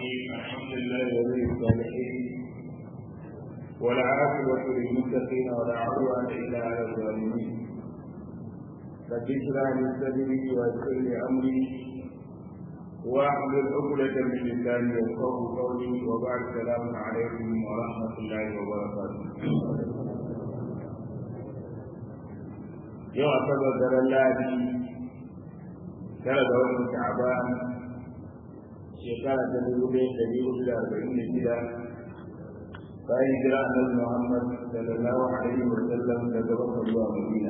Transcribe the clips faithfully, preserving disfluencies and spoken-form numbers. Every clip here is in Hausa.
الرحيم الحمد لله ولي الصالحين والعاقبة للمتقين ولا عدوان إلا على الظالمين رب اشرح لي صدري ويسر لي أمري واحلل عقدة من لساني يفقهوا قولي وبعد السلام عليكم ورحمة الله وبركاته. يوم أصدر الله tara da watan Sha'ban shekara ta dubu ɗaya da ɗari hudu da arba'in da shida bayan hijira Annabi Muhammad sallallahu alaihi wa sallam daga Makka zuwa Madina,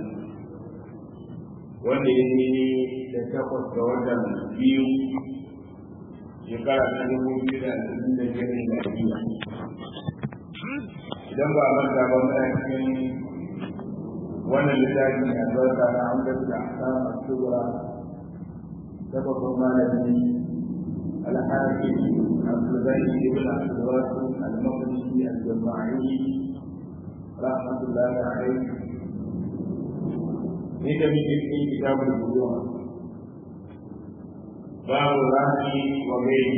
wanda ya yi da takwas ga watan biyu shekara ta dubu biyu da ashirin da biyar miladiya. Idan ba a manta ba muna cikin wannan littafin albarka na Umdatul Ahkam as-Sughra سبب مالك الحاكم عبد الغني بن عبد الواسع المقدسي الجماعي رحمة الله عليه في في كتاب البيوع باب الرهن وغيره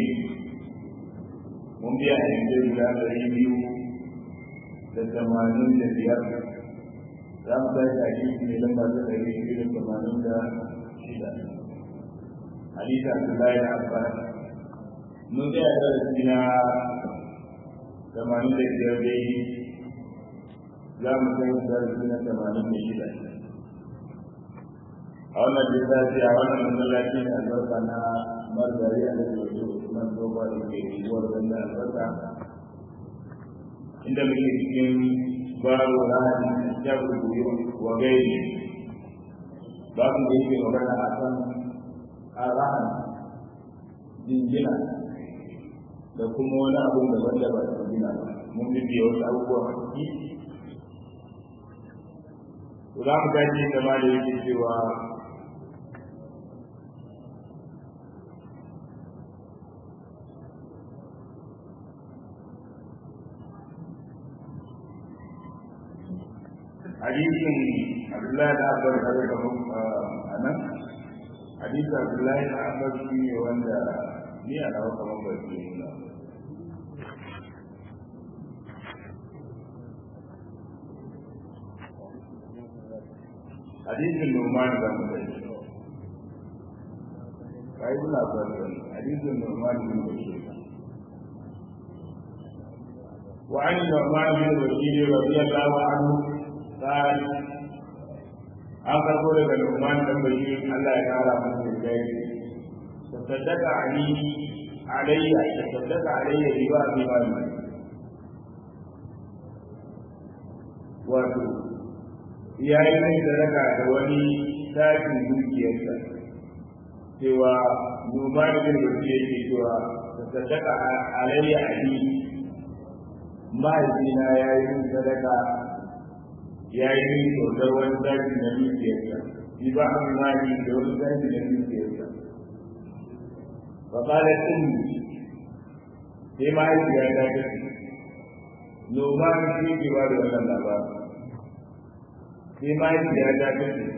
ممتع عند الله ريبيو للثمانين لزيار رمضة حديث من لما تدري في الثمانين لشدة حديث عبد الله بن عباس نودي أدرسنا ثمانين لجربي لا مكان درسنا ثمانين لشدة أولا جزاسي أولا من الذين أدرسنا مرجعي على الوجود من توبة لكي ورغنا أدرسنا عندما يكون باب الرهن جبر البيوت وغيره باب يجي وغير أحسن a rahan jingina da kuma wani abin da wanda ba jingina ba mun bibiya wasu abubuwa a ciki za mu gaji kama da yake cewa hadisin Abdullahi da Abbas da kuma anan حديث عبد الله بن عباس فيه وأن لي أنا وكما قلت لنا حديث النعمان بن بشير قال ابن عباس حديث النعمان بن بشير وعن النعمان بن بشير رضي الله عنه قال an karbo daga Nu'man dan Bashir Allah ya kara masa dai tasaddaqa ali alayya tasaddaqa alayya riba bi mali wato yayi mai sadaka da wani tashin dukiyarsa cewa Nu'man bin Bashir yake cewa tasaddaqa alayya ali mahaifina yayi min sadaka ya yi min kyautar wani zafi na dukiyarsa bi ba a mali da wani zafi na dukiyarsa ba ba da tsin sai mahaifiya ta tafi noma da shi ke ba da wannan labarin sai mahaifiya ta tafi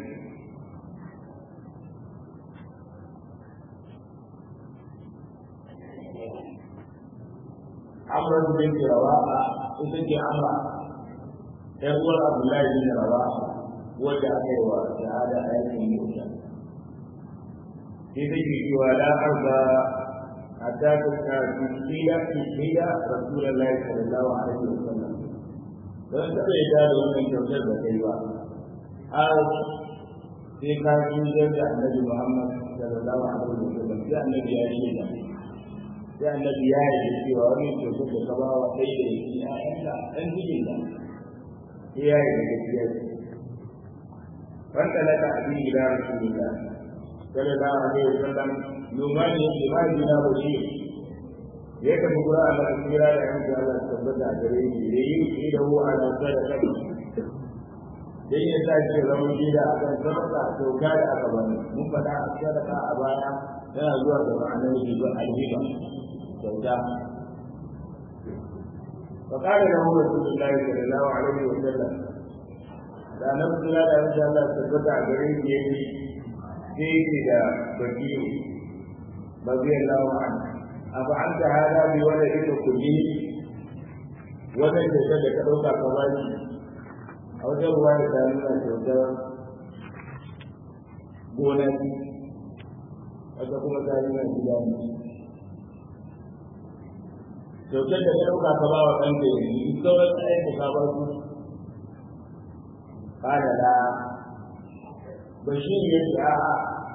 amra bin rawaha ita ce amra ɗan uwar Abdullahi bin Rawaha wanda aka yi wa shahada a yakin Mu'ta sai take cewa la arba hatta ta tsira tsira Rasulullahi sallallahu alaihi wasallam don ta bai da wannan kyautar da kai ba har sai ka jira da Annabi Muhammad sallallahu alaihi wasallam sai Annabi ya yi da sai Annabi ya yi cewa wannan kyautar da ka ba wa kai da shi a yanka dan cikin da iyaye da gaskiya wanda na ta abin gida rasulullah sallallahu alaihi wasallam lumani yake ba gida ba shi ya tafi gura a nan kira da yanzu Allah tabbata gare ni da yi shi da hu ala sadaka dai ya sa shi zama gida a kan sadaka sauka da aka bani mun faɗa a sadaka a baya yana zuwa ga ma'anar riba alhiba sauka فقال له رسول الله صلى الله عليه وسلم لا نفس لا لا ان شاء الله تثبت عليه يدي سيدي دا بكير رضي الله عنه abu an ta hada bi wanda ita kulli wannan kyautar da ka ɗauka ka ba shi a wajen ruwa da ta nuna kyautar gona ce wata kuma ta nuna gida ne kyautar da ka ɗauka ka ba wa ɗanka yanzu in sauran tsayin da ka ba su kada da bashir ya ce a'a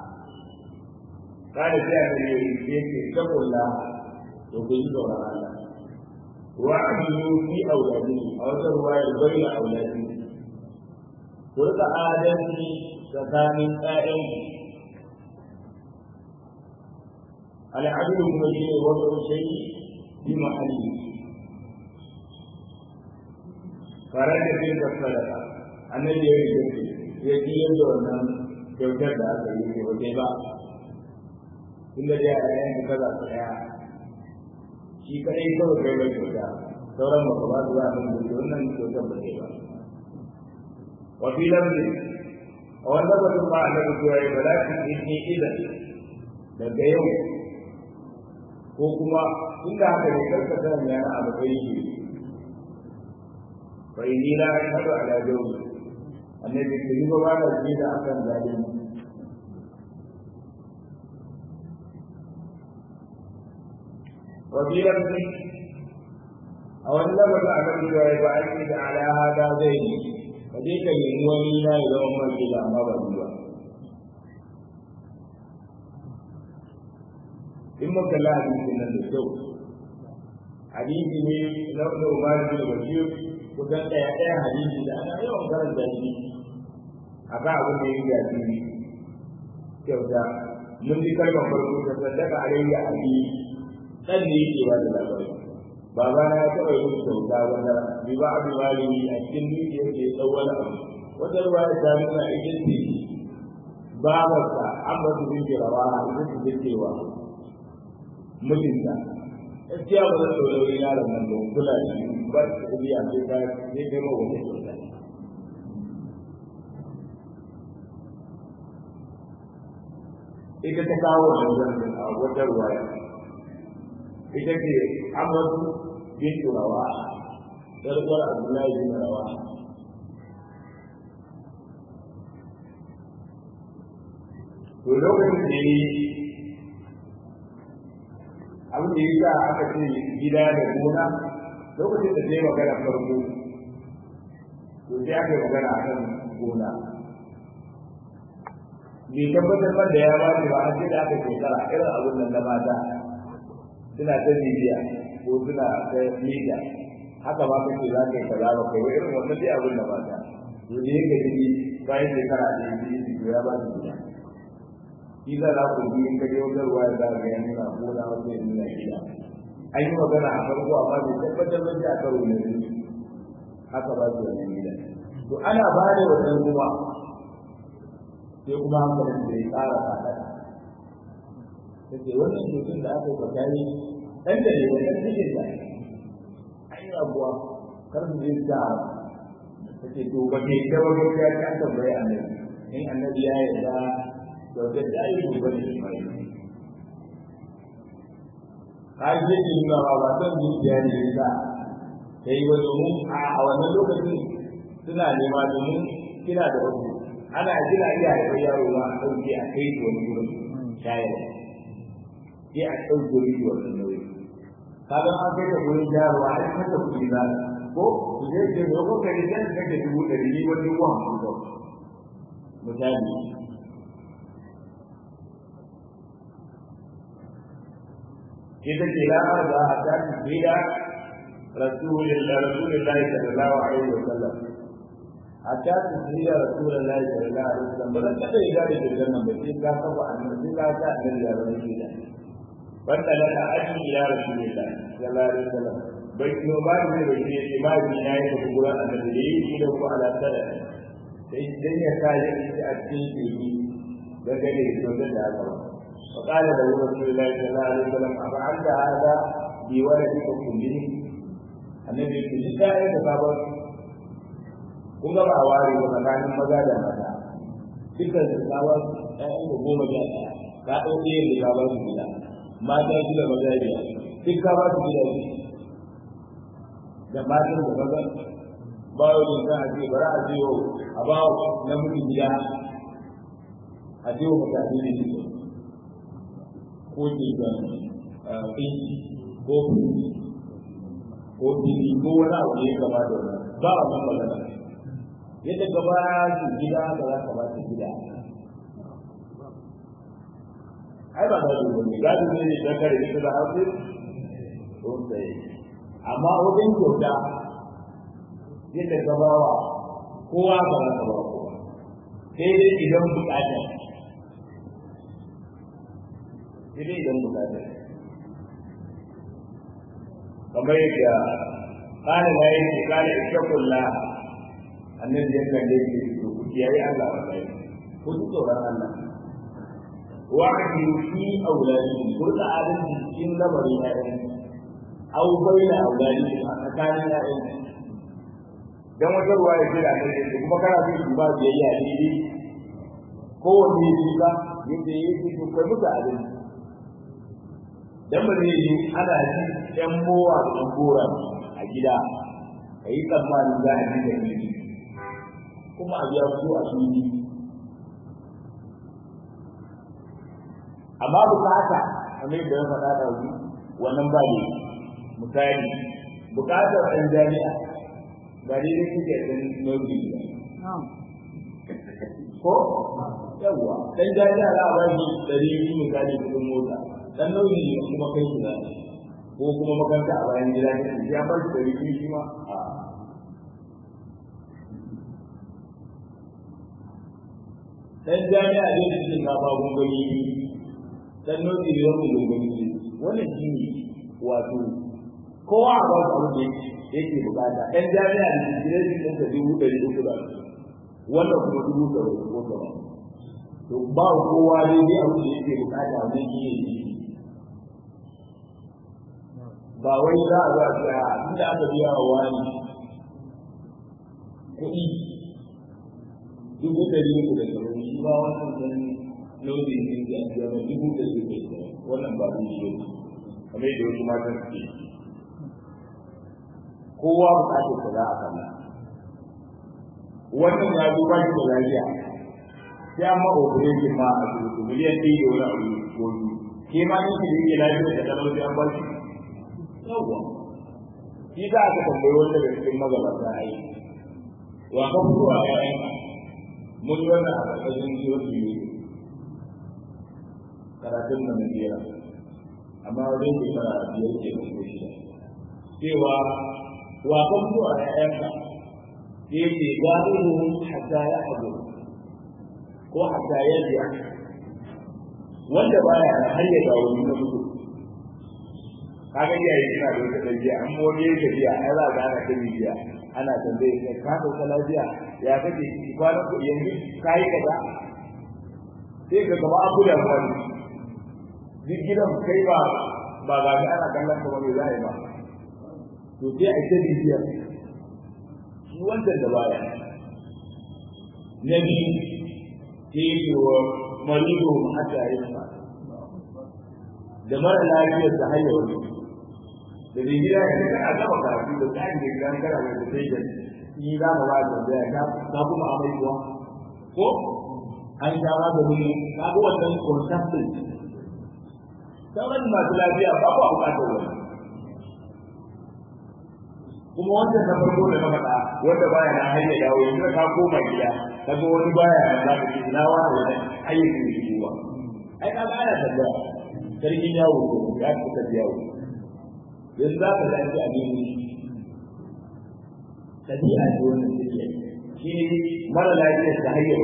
kada sai a ne ya ce takulla to ku yi tsoron Allah wa amilu fi auladi a wata ruwayar bayyana auladi ku rika adalci tsakanin ƴaƴan al'adulu kuma shi ne wata shai bi mahalli farar da bin sadaka annabi ya rike ya ji yadda wannan kyautar da aka yi ne waje ba inda dai a yayin da kaza ta daya shi kadai kawai kai mai kyauta sauran ba ba su za a mun da wannan kyautar ba ba wa fi lamri a wannan batun ba annabi cewa ya bala ki ne idan daga yau ko kuma inda haka ne karkata ne na abu kai shi fa inni la ashhadu ala jawri annabi ke yi ba da shi da akan zalimi wa bi rabbi a wannan labata annabi ya yi ba aiki da ala hada zai yi ka je ka yi wani na ya zama mai da amma ba ba in muka la hadisi nan da kyau hadisi ne na Umar bin Bashir kusan ɗaya ɗaya hadisi da ana yawan karanta shi a kan abin da ya yi shi kyauta mun ji kalmar farko ta sadaka alayya abi dan ne yake ba da labari baba na ya taɓa yin kyauta wanda bi ba abu malami a cikin dukiyar da ya tsawon abu wata ruwa da ta nuna ita ce babarsa an ba su bin rawa ita ce cewa mijinta gaskiya ba zan saurari yaron nan don kula da shi ba su biya sai ka ne kai ma wani kyauta ita ta kawo wannan a wata ruwaya ita ce Amadu bin Rawa sarkar Abdullahi bin Rawa to lokacin da yi abin da ya sa aka ce gida da gona lokacin da ta yi magana farko to sai aka yi magana a kan gona bai tabbatar man da ya ba shi ba an ce da aka shekara irin abin nan na mata suna ta bibiya ko suna ta media haka ba kake za ka yi kaza ba kai irin wannan dai abin da mata to ne ka ji bayan shekara da yi to ya ba shi gida shi za ku bi in ka je wajen ruwa da za ka yi nuna ko na wasu ya nuna gida an yi magana a farko amma bai tabbatar da shi a karo na biyu haka ba su wani gida to ana ba da wannan ruwa sai kuma hankalin da ya tsara fada ta ce wannan mutum da aka yi bakari ɗan da ne wajen cikin da an yi abuwa kar su zai ta ta ce to ba ke ta wajen ya ta tambayi annabi in annabi ya yi da kyautar da ayi gobe da shi mai ka yi zai nuna ba ba son zuciya ne ya sa ta yi wa domin a wannan lokacin suna nema domin kina da wasu ana jira iya haifar yaro ma a ɗauke a kai wani wurin shayarwa sai a ɗauke wani wannan nauyi kaga an kai da wurin shayarwa a cikin da kuɗi za ko su je ce ko ko kai da kake dubu ɗari ni wani ruwa hamsin kawai misali ita ce la'ar da a tafi gida rasulullahi sallallahu alaihi wa sallam hatta su ji rasulullahi sallallahu alaihi wasallam ba dan kada ya da jirgin nan ba sai ka kafa annabi sai ka ta annabi ya bani shi da wanda la ta'ati ila rasulillahi sallallahu alaihi wasallam bai ko ba ne bai ce imani ya yi da Qur'an annabi da yi da ko ala sada sai dan ya kai shi a cikin yi da gare to da haka wa qala da rasulullahi sallallahu alaihi wasallam ab'ada hada bi waladika kulli annabi ki da ya da babar kun ga ba ware ba tsakanin maza da mata dukkan su kawo ɗayan da goma da ɗaya ka ɗauke yin da kawo su gida mata shi da maza da duk ka ba su gidaje da matan da maza ba yau da za a ce bari a ce yau a ba na mutum gida a ce wa mutane ne ne ko ke ga ɗinki ko ko fili ko wani abu ne gaba da wani ba a nan magana yadda gaba su gida da za ka ba su gida ai ba da su ne gadi ne da kare ita da hausa ko sai amma wajen kyauta yadda gabawa kowa ba za ka ba kowa sai dai idan bukata sai dai idan bukata kamar yadda kana na yi kana ittaqulla annabi ya kalle shi to ku kiyaye Allah wallahi ku tsoron Allah wa fi auladikum ku da adalci cikin lamarin ƴaƴan au baina auladikum a tsakanin ƴaƴan dan wata ruwa ya jira ne kuma kana so ba biyayya ne ko wani ne ba yadda yake to kai muka adalci dan ba zai yi ana ji ɗan mowa da gora a gida kai tsammanin za a ji da ni kuma a biya ku a fili amma bukata kamar da ya faɗa da wani wannan ba ne misali bukatar ɗan jami'a ba ne ne kuke ɗan nauyi ko yawwa ɗan jami'a za a ba shi ɗari biyu misali kuɗin mota dan nauyi ne kuma kai shi zai ko kuma makaranta a bayan gida ne ya bar shi da rikin shi ma a dan jami'a ne da cikin gaba gungumi dan nauyi ne wani gungumi ne wannan shi ne wato kowa a ba su abin da yake bukata dan jami'a ne da cikin da dubu ɗari uku da wannan kuma dubu ɗari uku da to ba kowa ne ne abin da yake bukata ne shi ne ba wai za a za a tsaya inda aka biya wa wani kuɗi dubu ɗari uku da sauran shi ba wannan dan lodi ne da biya ba dubu ɗari uku da wannan ba zai yi kamar yadda wasu matan suke kowa buƙatar ta za a kalla wannan ya zo ba shi da lafiya sai amma operation ma a asibiti miliyan ɗaya da wani abu ko biyu ke ma ne da yake lafiya da talauci an ba shi yawwa shi za ka tambayi wanda da cikin magabata a yi wa kan kuwa ya yanka mun wanda a ƙarƙashin jiwon biyu karatun da na biyar amma wajen shekara biyar ke ko shida cewa wa kan kuwa ya yanka sai ke gano hatta ya haɗu ko hatta ya biya wanda baya har ya dawo na mutu kaga iyaye suna da wata dabi'a an wani yake biya ai za ka ana ta biya ana tambaye kai ka dauka lafiya ya kake kwana ku yanzu kai kaza sai ka gaba abu da wani duk gidan kai ba ba ga ana kallon ka ba mai zai ba to sai a ta biya shi wannan da baya nabi sai wa marido hatta ya fa da mara lafiyar da hanyar wani da zai gida ya ce a gaba karatu da tsarin da gidan kara da ta sai da shi za mu ba da ya ta kuma amai kuwa ko an sha ba da wani ka ga wannan consultant sauran masu lafiya ba ku bukatar wani kuma wanda na farko da na faɗa wanda baya na hanyar dawo yanzu ka koma gida ka ga wani baya na za ka ce ina wani wani ayyukan da shi ba ai ka ga ana tambaya sarkin yawo ya fita yawo yanzu za ka dace a nemi tabi'a ce wannan take shi ne mara lafiyar da hayyar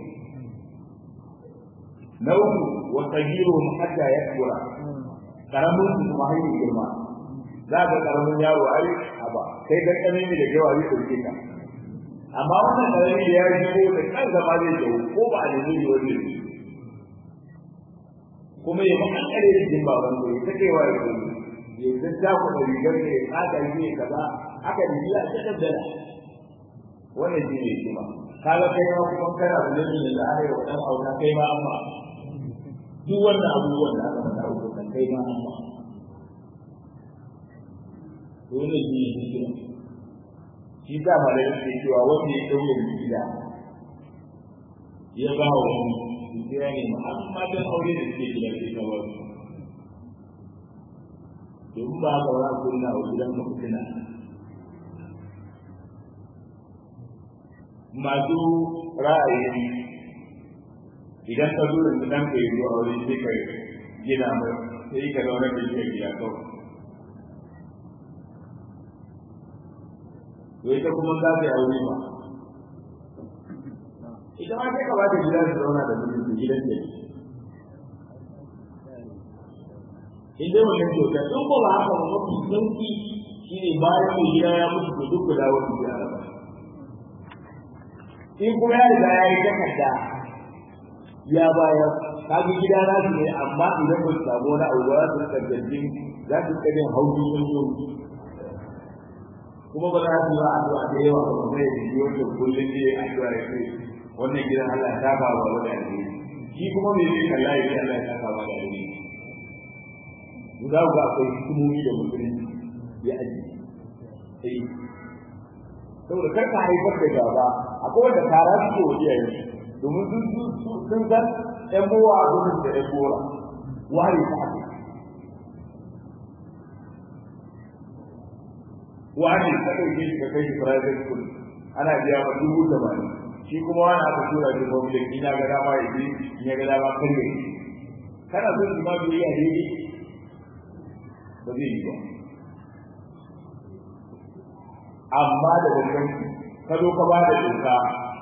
na uku wa tajiru hatta yakbura karamin su kuma hayyar girma za ka karamin yaro ai aba kai ga kanemi da yawa zai dauke ka amma wannan karami da ya ji ko da kan zama zai dawo ko ba a nemi wani kuma ya maka kare cikin baban ko ta kai wa yau ya zanta ku da rigar ne aka yi kaza aka yi ya ta daddara wannan shi ne kuma kaga kai ma kuma kana da nabi da Allah ya wadan auna kai ma amma duk wannan abubuwan da aka faɗa ko kai ma amma dole ne shi shi da malai ke cewa wanda ya daure gida ya ba wa wani sai ne amma da aure da ke gida sai ka wani in ba ka wani kunna wa gidan ka fitina masu ra'ayi idan ka zo da gidan ka yi zuwa aure sai ka gina mai sai ka zaune da shi a gida kawai to ita kuma za ta yi aure ba ita ma sai ka ba ta gida su zauna da mutum gidan da in dai wannan kyauta in ko ba haka ba mafi sauki shi ne bayan mai gida ya mutu da duk da wani gida ba in kuma ya riga ya yi takarda ya bayar kaga gida na su ne amma idan ba su samu wani abu ba su rika gajin za su rika jin hauki sun zo kuma ba za su yi addu'a da yawa ba kuma ya ji wanda kullum ne addu'a ya ce wannan gidan Allah ta ba wa wani alheri shi kuma me zai kalla ya ce Allah ya ta ba da alheri za ku ga akwai hukumomi da musulunci ya aji sai saboda kar ka haifar da gaba akwai wanda kara suke wa iyaye domin sun sun san ƴan bowa a gudun da ƴan bora ware ta haka wani ka ɗauke shi ka kai shi private school ana biya ma dubu tamanin shi kuma wani aka tura shi public in ya ga dama ya je in ya ga dama kar ya yi kana son shi ma biyayya daidai ba zai yi ba amma da bambanci ka zo ka ba da doka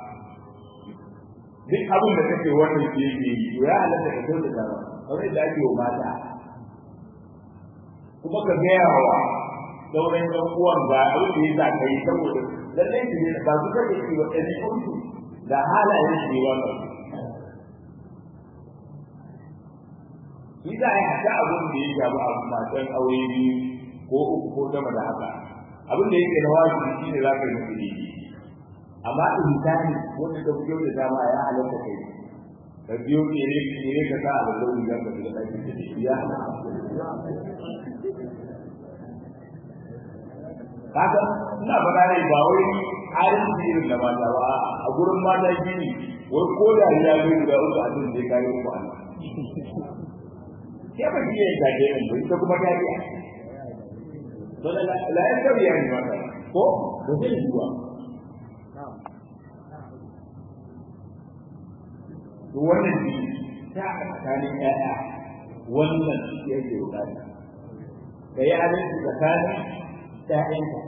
duk abin da kake wannan ke yi to ya halatta ka kyauta da kamar yadda ake wa mata kuma ka gaya wa sauran ɗan uwan ba abin da ya sa ka yi saboda lallai su ne ba su kake yi wa ɗan uwansu da halayen su ne wannan shi za a yi hata abin da ya shafi a matan aure biyu ko uku ko sama da haka abin da yake na wajibi shi ne za ka yi musu daidai amma insani wanda ka biyo da dama ya halatta kai ka biyo kere kere ka sa a da lauri za ka shiga ɗaki da shi ya kaga ina faɗa ne ba wai halin irin da mata ba a gurin mata gini wai ko da ya zo da uku abin da ya kai ku Allah ke ba ji ya tage mun ba ita kuma ta biya to la la ya tabi ya ni mata ko ko zai zuwa to wannan shi ta tsakanin ƴaƴa wannan shi yake bukata da ya adalci tsakanin ƴaƴanka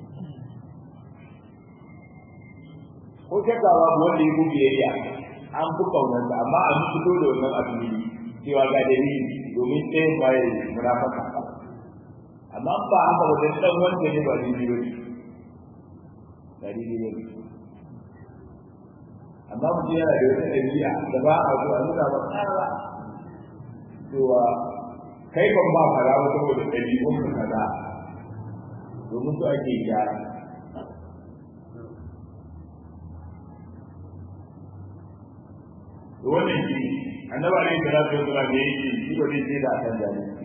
ko shakka babu wanda ya kuke yayya an fi kaunarsa amma a fito da wannan abin cewa ga dalili domin ɗayan baya munafaka amma ba haka ba dan dan wanda ne ba dalili ba dalili ne amma mutum yana da wata ɗabi'a da ba a zuwa nuna ba tsara cewa kai ban ba fara wata saboda ɗabi'un ka kaza domin su ake gyara wannan shi annabi alaihi salatu wasallam ne yake shi ba zai da akan zalunci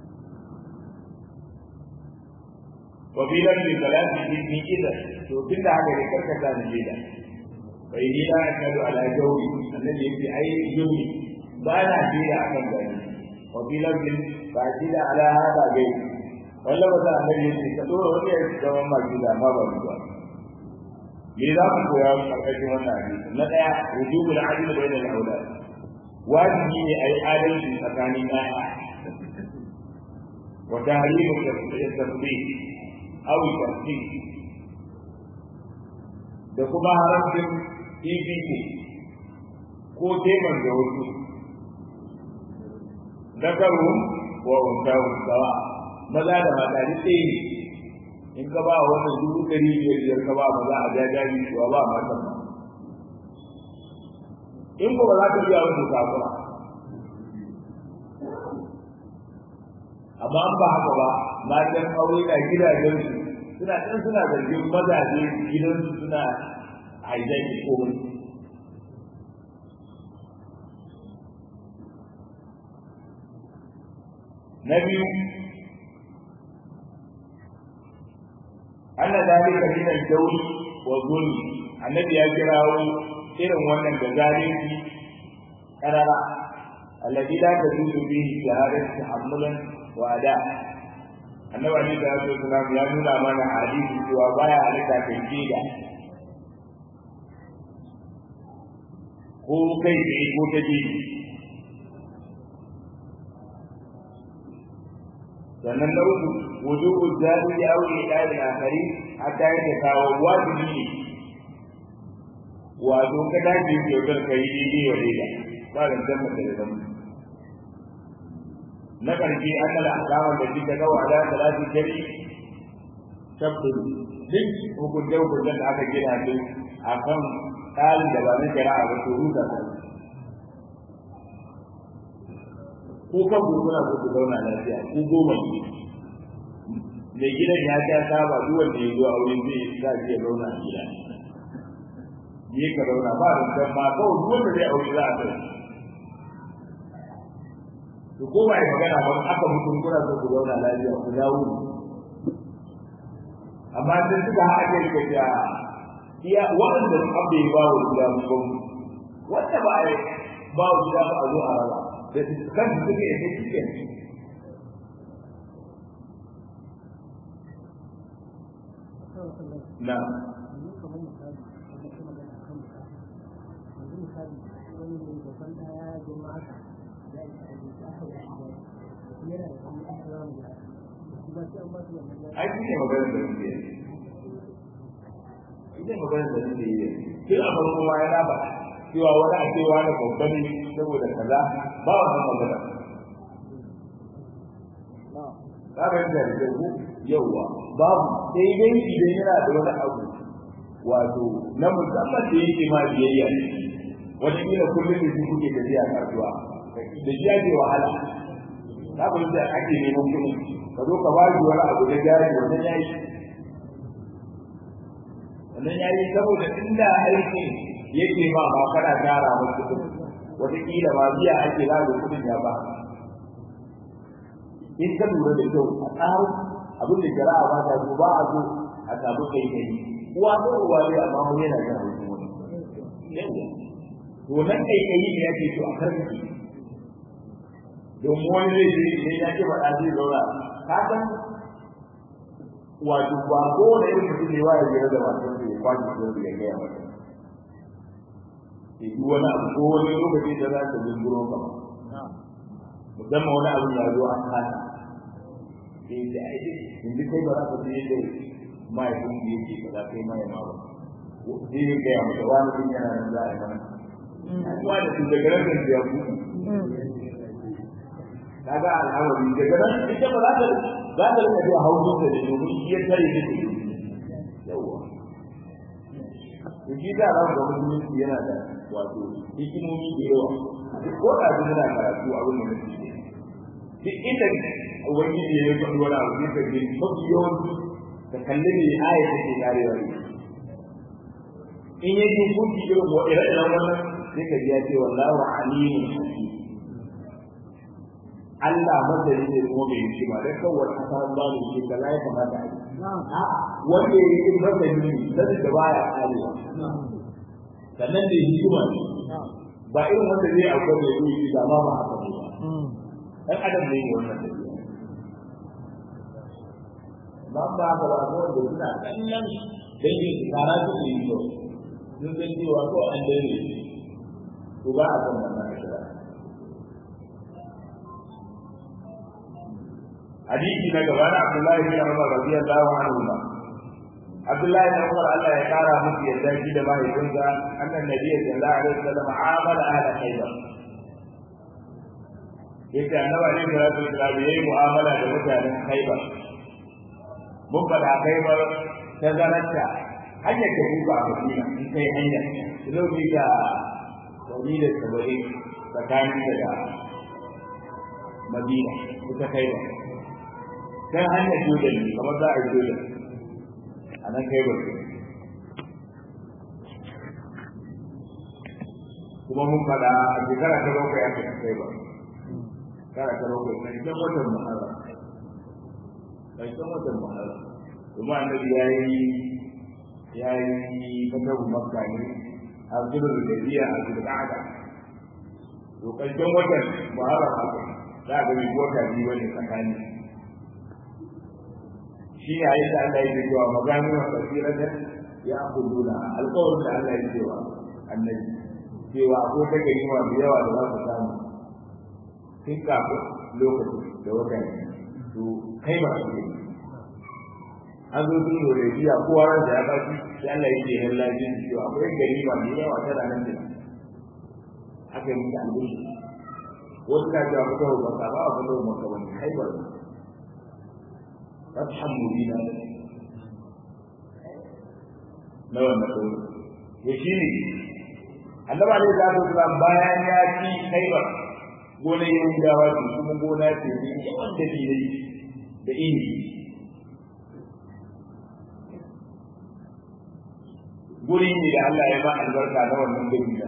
wa bi lam salati bi ida to tunda haka ne karka ta da ida bai ni da akadu ala jawi annabi yake ai jawi ba na jira akan zalunci wa bi lam ba jira ala hada gai wallah ba annabi yake ka dora wani ya da wannan jira ma ba ba me za ku koya a ƙarƙashin wannan hadisi na ɗaya wujubul adl bayna al-awlad wajibi ne ai adalci tsakanin ƴaƴa wa tahrimu at-tasbih aw at-tasbih da kuma haramcin fifiko ko teman da wasu zakaru wa unsahu sawa maza da mata duk ɗaya ne in ka ba wannan dubu ɗari biyar biyar ka ba maza a jajaji to ba mata ba in ko ba za ka biya wani kafura amma an ba haka ba matan aure na gidajen su suna ɗan suna zargin mazaje gidansu suna haijaki komai na biyu anna zalika min al-jawri wa zulm annabi ya kirawo irin wannan da zalunci karara alladhi la tajuzu bihi shahadatu tahammulan wa ada annabi ali da ya sunan ya nuna mana hadisi cewa baya halitta kai kida ko kai kai ko ta ji sannan na uku wujubu zadi ya aure da akhari hatta ya kawo wajibi ne wato ka dace kyautar kai daidai wa daida ba da zama da zama na karfi an da alama da shi ta gawa da salati jari tabbul duk hukunce hukuncen da aka gina su akan tsarin da ba na shari'a ba to rusa ta ko kan gurguna ko ku zauna lafiya ko goma ne mai gidan ya ta saba duk wanda ya zo aure zai za shi ya zauna a gida ne ka zauna ba da san ma kawai duk wanda zai aure za a kai to ko ba ya magana ba aka mutum kuna so ku zauna lafiya ku dawo amma sai suka haɗe ka ja iya waɗanda abu ya ba wa gida mu wanda ba ya ba wa gida ba a zo a raba da kan su suke yake cikin na ai shi ne maganar da suke shi ne maganar da suke yi tun a farko ma ya raba cewa wani a cewa da babban ne saboda kaza ba wannan magana ba ga da ku yawa babu sai dai idan yana da wani abu wato na musamman da yake ma biyayya ne wani kila kullum da shi kuke tafiya kasuwa da shi ake wahala na ku da ake neman kuɗi ka zo ka bashi wani abu da jari wannan yayi wannan yayi saboda inda aiki yake ba ma kana tara masa kuɗi wata kila ba biya ake lawo kuɗin ya ba in ka lura da kyau a tsarin abin da jara'a ba ta ba a zo a samu kai kai uwa ko uwa ne amma wani yana jin hausin wani to nan kai kai ne yake to a karfi don wani zai ji ne ya ce faɗa zai zauna ka san wato ba ko da irin mutum ne wa ya jira da masu da ya kwaji da ya gaya mata ke yi wani abu ko wani lokaci da za ta zunguro ka musamman wani abu ya zo an kasa sai da aiki yanzu kai ba za ka je da mahaifin da yake ba za ka yi mahaifa ba sai ya gaya mata wani sun yana nan za a yi mana kuma da su daga nan da ya buɗe kaga al'amari daga nan ita ba za ta za ta rika zuwa hausa da domin shi ya tare da shi yawa to shi da ran da musulunci yana da wato hikimomi da yawa ko da duk muna karatu abin da muke yi duk inda wani ne ya faɗi wani abu da ke mafi yawanci da kalle ne aya take karewa ne in yake kuki irin wa ire-iren wannan sai ka ji ya ce wallahu alimun hakim Allah madari ne kuma bai yi ba dan kawai asaran ba ne ke kaza ya kamata a yi wanda ya yi madari ne sai da baya karewa sannan da hikima ne ba irin wanda zai akwai da yi da ba ba haka ne dan adam ne wannan da ba ba ba ba ko da suna kallon dan yin tsara su yi to sun san cewa ko an dare to ba a san wannan kira hadisi na gaba na Abdullahi bin Umar radiyallahu anhu Abdullahi bin Umar Allah ya kara musu yadda shi da mahaifinsa annan nabi sallallahu alaihi wasallam amala ala khaybar yake annabi alaihi salatu wasallam yayi mu'amala da mutanen khaybar mun fada khaybar ta zarata hanyar da kuka a Madina in kai hanya lokaci da wani da sabari tsakanin da Madina kuka khaybar kan hanyar Jordan kamar za a yi Jordan a nan khaybar kuma mun fada a shekara ta bakwai aka khaybar kara ta bakwai kan watan Muharram kan watan Muharram kuma annabi ya yi ya yi fatahu makka ne a zulul hijja a zulqa'da to karshen watan muharram haka za ga bi wata biyu wani tsakani shi ne ayi da Allah ya ce wa magani wa kasiratan ya akuduna alƙawarin da Allah ya ce wa annabi cewa ko ta gari ma da yawa da za ku samu tun kafin lokacin da watan to kai ba su an zo sun dole biya kowa ran da ya baki sai Allah ya ce halla jin cewa akwai gari ma da yawa ta ranar da aka yi mutu alƙawarin wasu na cewa ku kawo baka ba a kawo maka wani haibar fathan mubina na wannan kawo to shi ne annaba ne da Allah bayan ya ci haibar gona yin dawa ce kuma gona ce ne yawan da ne da ini guri ne da Allah ya ba albarka na wannan gari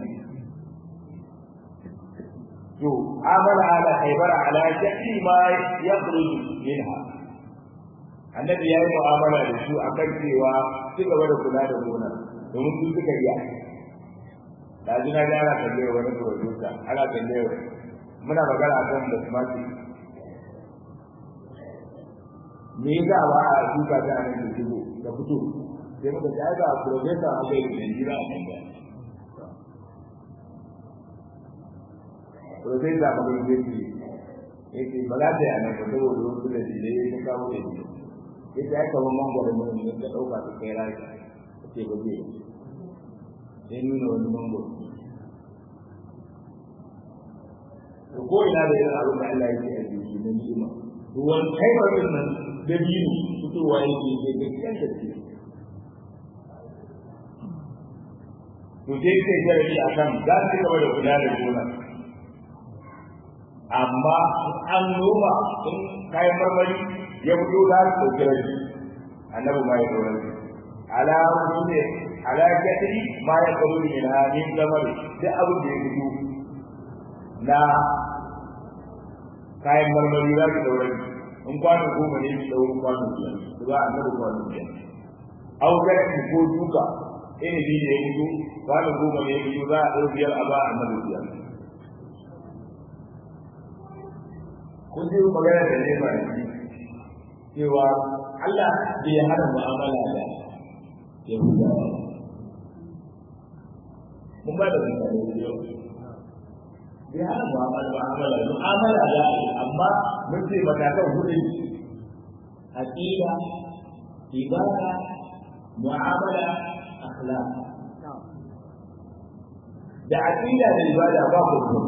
to amala ala khaybar ala shaqi ma yakhruj minha annabi yayi mu'amala da su akan cewa su gaba da kula da gona domin su suka yi da jina da ana kalle wani producer ana kalle muna magana akan da smart me ga ba a duka da nan da shigo da fito sai muka ga ga producer a kai da jira a kan sai da ba da yake yake balade ana da saboda wasu da dile ya kawo da shi yake ai kaman mangoro ne da dauka ta kai rai ce ba zai sai nuna wani mangoro to ko ina da yana abin da Allah yake a jiki na ni'ima ruwan kaibarin nan da biyu fitowa yake da gaskiyar da ce to dai sai jarabi akan za su gaba da kula da gona amma an noma in kayan marmari ya fito da su kira shi annabi ma ya dora shi ala wani ala kadri ma ya kawo min hadin zamar da abu da ya fito na kayan marmari za su dora shi in kwano goma ne su dauro kwano biyar su za a nada kwano biyar au garki ko duka ina bi da ya fito kwano goma ne ya fito za a ɗau biyar a ba a nada biyar kun ji magana da ne ba cewa Allah bai hana mu'amala da Yahudawa mun ba da misali yau bai hana mu'amala mu'amala mu'amala da amma mun ce matakan hudu aqida ibada mu'amala akhlaq da aqida da ibada ba ku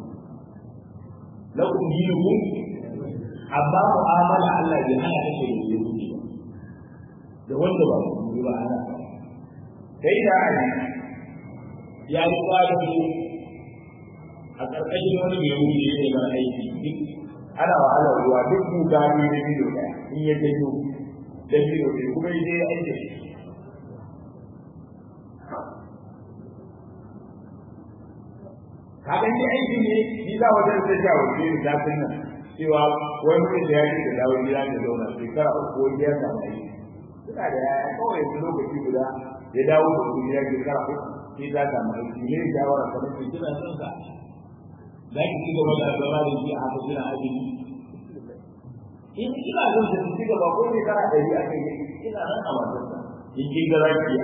lakum dinukum amma mu'amala Allah bai hana kake da yake da wanda ba ku ba ana sai da ai ya yi kwado a karkashin wani mai wuri ne ga aiki ana wahala ruwa duk buga ne da bido da in ya janyo da bido ne kuma yaje aiki kaga ni aiki ne ni za wajen sai ta wuce da nan cewa wani mutum da ya yi da dawo gida da zauna shekara uku ko biyar da mai suna da yaya kawai yanzu lokaci guda ya dawo da kuma ya shekara uku sai ta samu aiki ne shawara kamar ke kina son sa za ki ci gaba da zama da shi a haka kina aiki in kina son sa ci gaba ko shekara ɗari a kai kina nan a wasan sa in kin ga za ki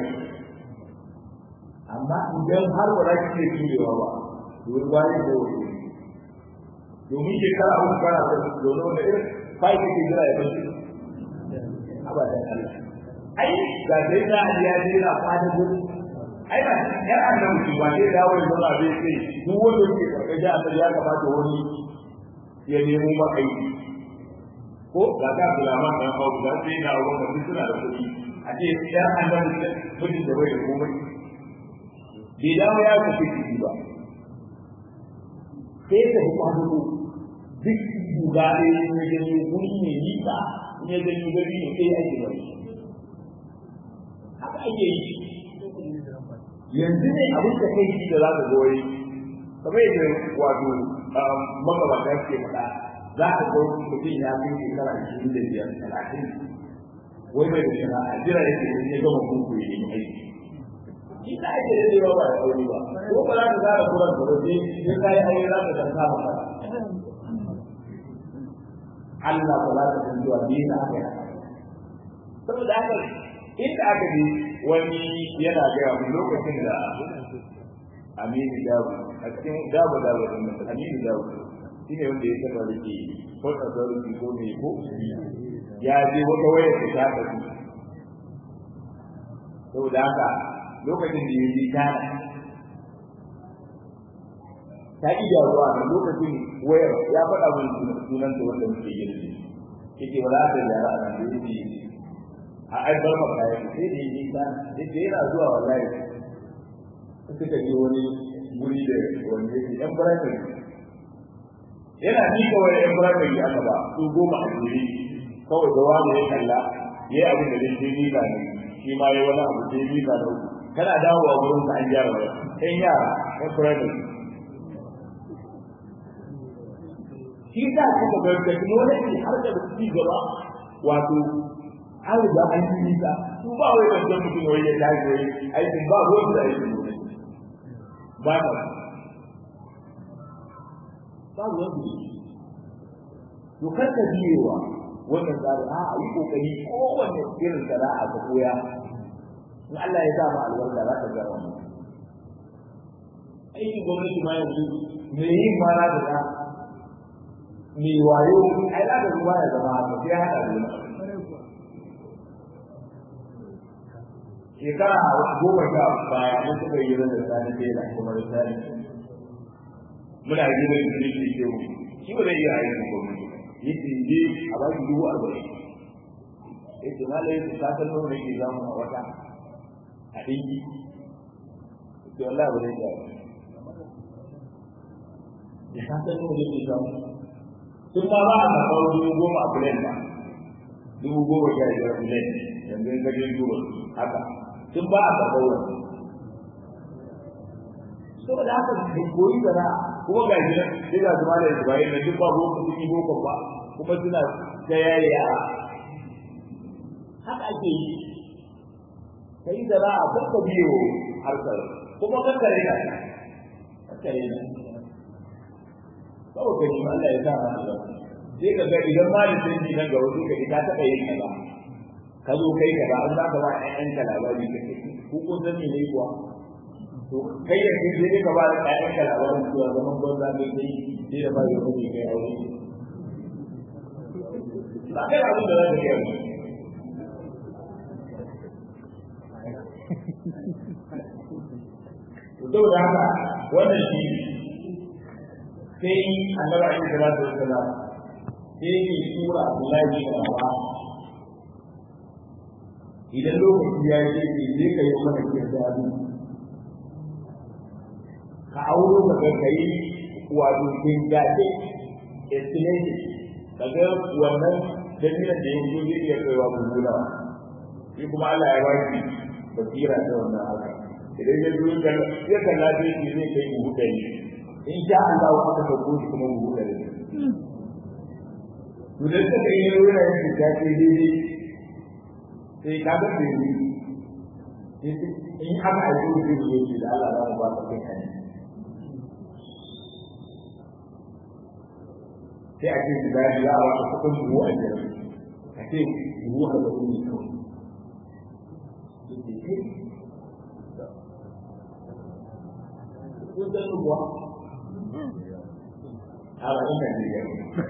amma idan har ba za ki iya turewa ba domin wani da wani domin shekara uku kana da dono da irin fai kake jira ya bace abadan Allah ai ga dai da ya jira fada gudu ai ba yar annabi ba dai dawo da zama bai sai duk wanda yake karkaje a ya kamata wani ya nemo maka yi ko ga ga bulama da hawo da sai da wannan duk suna da kuɗi a ce yar annabi mutum da bai da komai bai dawo ya ku fiti ba sai da kwano duk guda ne ne gani guri ne nisa ne gani gari ne sai ake bari haka ake yi yanzu ne abin da kai da za ka goyi kamar yadda wato magabata ke faɗa za ka ga mutum ya fi shekara ashirin da biyar talatin wai bai da sana'a jira yake da ya gama kuku ya yi aiki shi da ake da yawa ba da aure ba ko ba za ka gara kuran da waje sai kai aure za ka tsaka ba Allah ba za ka san zuwa biyu na haka saboda haka inda aka ji wani yana gaya mu lokacin da Aminu Dawo a cikin Dawo Dawo din Aminu Dawo shi ne wanda ya saba da ke kwata zarufi ko mai ko ya je wata wayar da ta tafi saboda haka lokacin da ya ji ta ta iya ruwa a lokacin wayar ya faɗa min sunan da wanda muke girki yake wala da yara a nan da yake a aibar maka ya sai da yake ta yake yana zuwa wallahi suka je wani guri da wanda yake yan barakari yana ni kawai yan barakari aka ba su goma a guri kawai da wani ya kalla ya yi abin da zai yi ba ne shi ma ya wani abu da yi ba da uku kana dawowa wurin ka an gyara wani ɗan yara yan barakari shi da suka ga technology har da ci gaba wato an riga an yi nisa su ba wai da don mutum wai ya tashi wai aikin ba ruwan da aikin ba ta ba ruwan da to kar ka biyewa wannan tsari a yi kokari kowanne irin sana'a ka koya in Allah ya sa ma albarka za ka ga wannan aikin gwamnati ma yanzu me yin mara da ta me wayo ai da ruwa ya zama haka sai hada da shekara goma sha baya mun suka yi da sani da kuma da sani muna yi da shi shi ke mu shi ba zai iya aikin gwamnati yace je a ba shi dubu arba'in yace malai su ka san nawa yake zamu a wata a dinki to Allah ba zai iya ya san nawa yake zamu sun ba ba a karɓar dubu goma a kulen ba dubu goma sha biyar kulen yanzu in gajen duba haka sun ba a karɓar wani saboda haka su koyi sana kuma ga shi nan sai ga su mala ismail na duk ba boko sun yi boko ba kuma suna ta yayi yara haka ake yi ka yi sana a kan ka biyo harkar kuma kan kare na kan kare na kawai ka nemi Allah ya sa ma Allah sai ka ga idan ma da sai nan ga wasu ka ka taɓa yin kaza ka zo kai ka ba an za ka ba ƴaƴan ka labari ka ce ko ko san ne kuwa to kai da kai sai ka ba da ƴaƴan ka labarin cewa zaman banza ne kai sai da ba ya kuɗi kai aure ba kai abin da za ka yi to saboda haka wannan shi sai annabi alaihi salatu wassalam sai ya tura Abdullahi bin Abbas idan lokaci ya yi sai ka yi mana kirdani ka auro ka ga kai wato kin gaje estimate kaga wannan dalilin da yake yi ya kai wa bulula shi kuma Allah ya baki basira ta wannan haka idan ya zo kan ya kalla dai zai kai mu hudani in sha Allah wa aka dauko shi kuma mu huda da to da take yi ruwa yin da take dai sai ka ga dai in aka aiko shi ne shi da Allah ya ba ka kai kan sai a ce da ya wa ka kun ruwa a jira a ce ruwa da kuma kawai kun da ruwa ala ina ne ya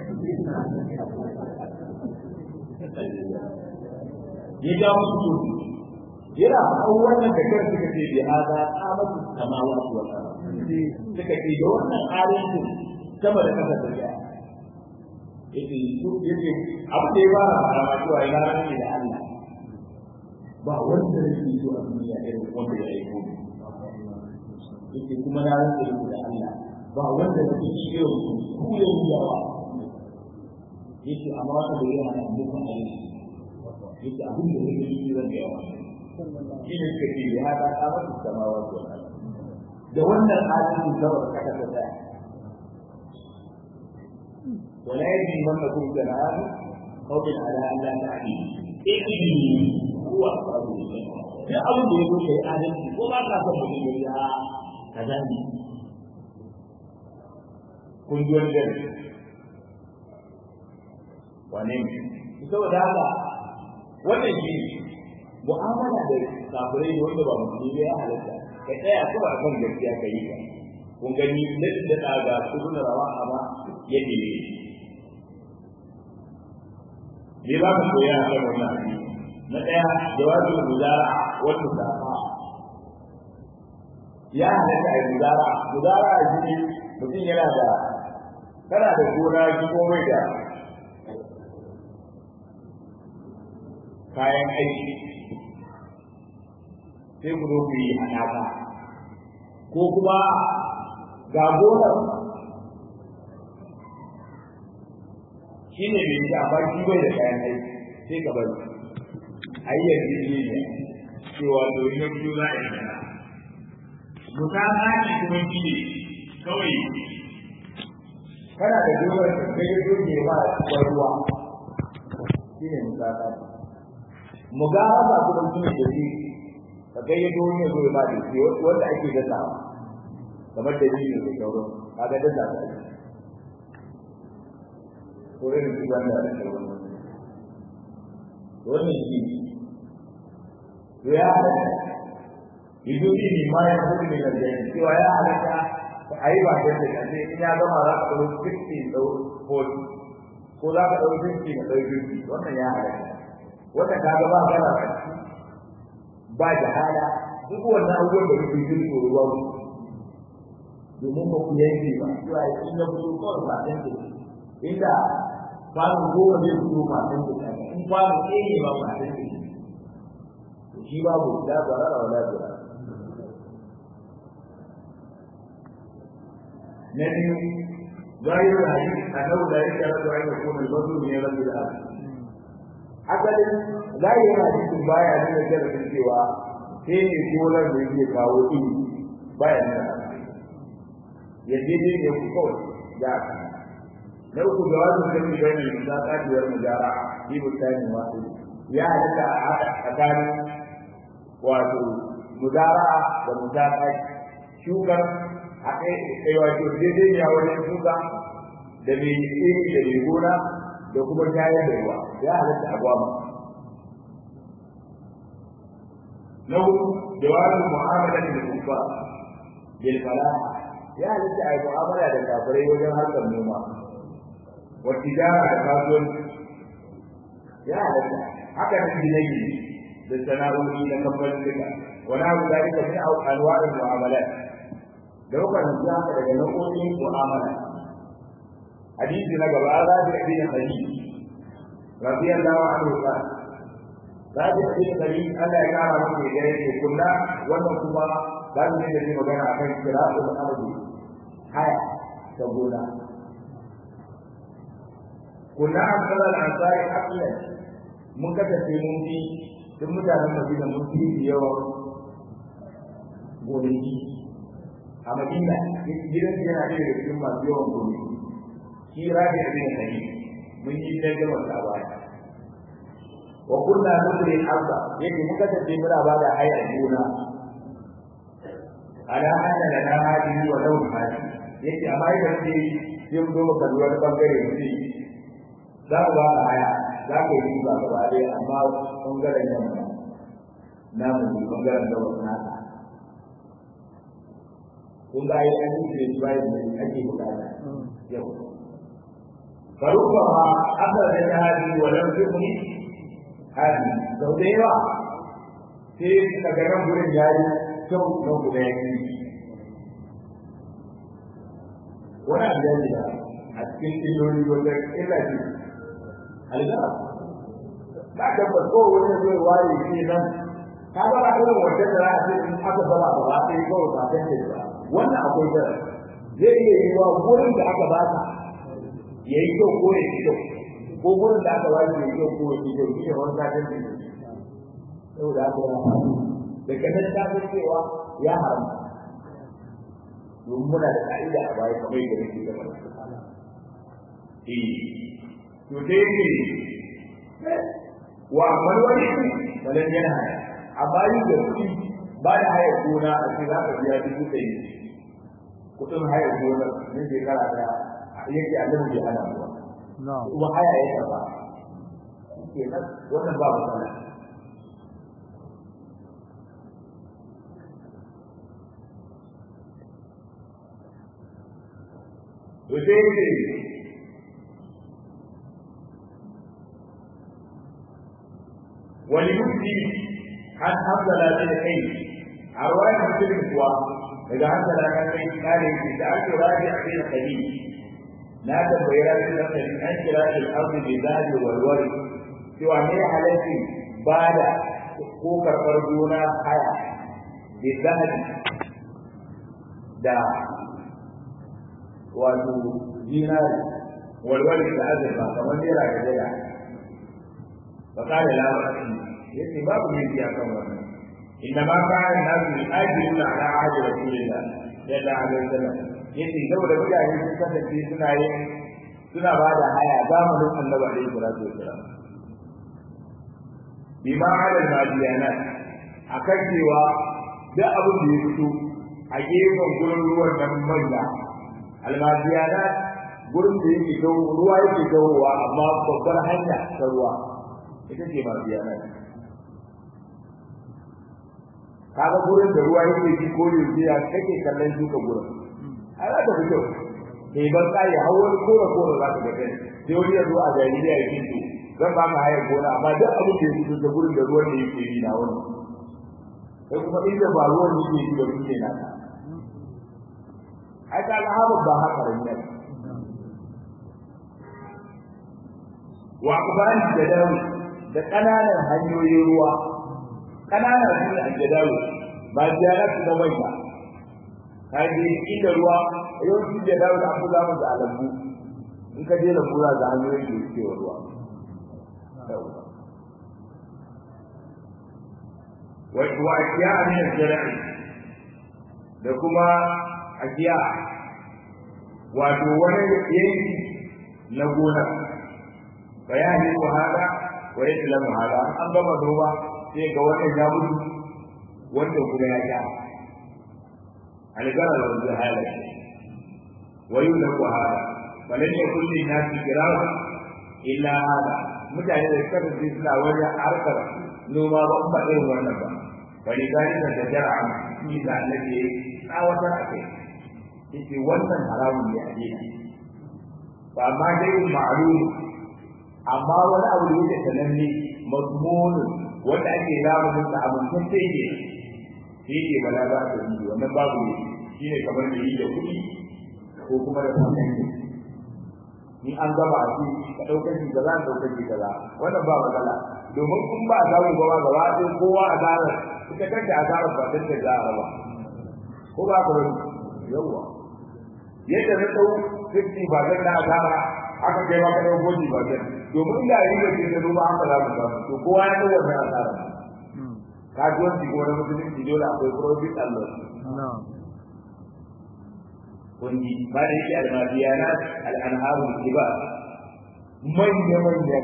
ya ga musu yana hawan wannan da kan suka ce bi hada amatu samawati wal ardi suka ce da wannan ayoyin sama da kasa da ya yake su yake abu da ya fara fara cewa ina ne da Allah ba wanda yake so a duniya irin wanda ya aiko yake kuma na rantsa da Allah ba wanda yake cikin ku ya yawa yake amma wanda da yana muku aiki yake abin da yake cikin da yawa shi ne kake da hada kamar samawa ko da wannan hadisi da wata kaka ta ولا يجري منكم جناح قول على ان لا تعديل ikini kuwa babu ne sai abin da yake kai adalci ko ba ka san mutum ya kaza ne kun ji wani gari wane ne saboda haka wannan shi mu'amala da kafirai ne wanda ba musulmi ya halatta ka tsaya kuma a kan gaskiya ka yi ka kun gani da da daga kudin rawa amma yake ne ne ba ka koya a kan wannan na daya jawabin mudara wal musafa ya halatta a mudara mudara shi mutum yana da kana da gona ki komai da kayan aiki sai ku zo ku yi haɗaka ko kuma ga gonar shi ne mai shi amma shi bai da kayan aiki sai ka bari a yi yanzu ne ne cewa domin na fito za a yi mana bukata ne kuma shi ne kawai kana da gonar da ya zo ne ba a ruwa shi ne bukata mu ga ba kuma shi ne da shi ka ga yadda wani ya zo ya ba da shi wanda ake dasa kamar da jini da sauran kaga dasa ta ake ko irin su banda da sauran wannan shi to ya halatta ido ne ma ya hudu ne da jini cewa ya halatta a yi ba da shi ne in ya gama za ka ɗau fifty ɗau forty ko za ka ɗau fifty na ɗau fifty wannan ya halatta wanda ka ga ba kana ba da hala duk wannan abubuwan da kuke jin tsoro ba ku domin ba ku yanke ba cewa in ya fito kawai ba ɗan ke inda kwano goma zai fito ba ɗan ke in kwano ɗaya ne ba ba ɗan ke shi babu da zarara wa lafiya na biyu zahir hadisi annahu la yashhadu an yakuna al-badru min rabbil alamin asalin zahirin hadisin baya nuna jarabin cewa sai ne gonar da yake kawo ini baya nuna ya je ne ya ku kawai da aka na uku da wajen jami bayan da ta katuwar mujara bi mutane wasu ya halatta a tsakanin wato mudara da mutaka shukar a kai wato daidai ya wajen shuka da mai iri da mai gona da kuma shayar da ruwa ya halatta a gwamma na hudu jawabin mu'amala da kufa bil falaha ya halatta a yi mu'amala da kafirai wajen harkar noma wa tijara da kasuwanci ya halatta haka nan gine-gine da sana'o'i da kamfanin duka wani abu da ita min anwa'in mu'amalat da hukan ya haka daga nau'o'in mu'amala hadisi na gaba Rabi bin Khalid radiyallahu anhu ka Rabi bin Khalid Allah ya kara masa da yake kunna wannan kuma dan ne da magana akan kira'ul ardi haya ta gona kunna amsal al-ansari aqlan mun kasance mun bi duk mutanen Madina mun fi yawa gonaki a Madina gidan yana da cikin masu yawan gonaki shi rabi bin Khalid mun yi da gaba da baya wa kunna nudri al-arda yake muka tafi muna ba da haya gona ala anna lana hadihi wa law hadi yake amma idan sai sai mu zo ka duwa da bangare ne za ku ba haya za ku yi ba gaba dai amma bangaren yamma na mu bangaren gaba na kun ga ai an yi da bai ne ake bukata yau فربما أخرج هذه ولم تكن هذه سوداء في تجربة من جاري شو نقول يعني ولا جاري لا أتكلم إلى يقول إلا شيء هذا لا تقول هو ولا هو واي شيء هذا لا هو وجد رأسه هذا بلا بلا يقول ما تنتهي وانا أقول له زي يوا وين ده ya yi kyau ko ya yi kyau ko gurin da aka wani mai kyau ko ya yi kyau shi ne wani zafin da ya yau da aka yi faru da kanan ta fi cewa ya haramta domin muna da ka'ida a baya kamar yadda nake da mana eh to dai ne wa amal wani balan yana haya amma yi da kuɗi ba da haya gona a ce za ka biya dubu ɗari kuɗin haya gona ne shekara ɗaya yake a lamar ana ruwa kuma haya ya karɓa kenan wannan ba matsala to sai ne wani mufti an hamdala da kai a ruwayar musulun kuwa daga hamdala na kai kare shi da ake raji a kai kadi na tambayi raji da kai an kira shi abu da zaji walwari cewa ne halarci ba da ko karɓar gona haya da zaji da wato dinari walwali da azurfa kamar naira da daya ba kare labarin yace babu ne biya kan wannan inda ma kana nasu ajiyun ala ahli rasulillah sallallahu alaihi wasallam yace saboda mutane sun kasance suna yin suna ba da haya zamanin annabi alaihi salatu wasallam bima ala al-madiyanat akan cewa duk abin da ya fito a gefen gurin ruwan nan manya almajiyana gurin da yake gawo ruwa yake gawowa amma babbar hanya ta ruwa ita ce majiyana kaga gurin da ruwa yake ji ko yake ya kake kallon duka gurin ai za ta fito sai ban kai hawo kora kora za ta ga kai sai wani ya zo a jahiliya yake to zan ba ka hayar gona amma duk abin da yake da gurin da ruwan da yake yi na wani sai kuma inda ba ruwan yake yi da kuke na ka ai ka ga hawo ba haka ne wa akban jadawi da kananan hanyoyin ruwa kananan su a jadawi ba jara su da wanda kai dai inda ruwa yau su jadawi da abu zamu da alambu in ka je da kura da hanyoyin da suke ruwa wa wa akiya ne jadawi da kuma akiya wato wani yanki na gona bayani ko hada wa islamu hada an gama duba sai ga wannan ya mutu wanda kuma ya ja algara da hala wa yulaku hada balan ya kulli nasi kirawa illa hada mutane da suka rubuta suna wajen harkar noma ba ba irin wannan ba bari gani da jar'a shi da nake tsawatar a kai yace wannan haramun ne a dina ba ma dai ma'lum amma wani abu da yake sananne mazmun wanda ake labarin da abun da sai ne shi ke bala ba ta yi wannan babu ne shine kamar da yi da kuɗi ko kuma da sanin ni an gaba a ci ka dauka shi kaza ka dauka shi kaza wannan ba matsala domin kun ba a zawo gaba gaba sai kowa a zara ita kanta a zara ba ta da zara ba ko ba ka wani yawa yadda na dau fifty ba zan na zara aka kai maka da goji ba zan domin da yi da ke da ruwa an fara ba to kowa ya ga wannan asara ka ji wani ko wani mutum ji dole akwai profit Allah na'am kunji ba da yake almadiyana al-anharu kibar manya manya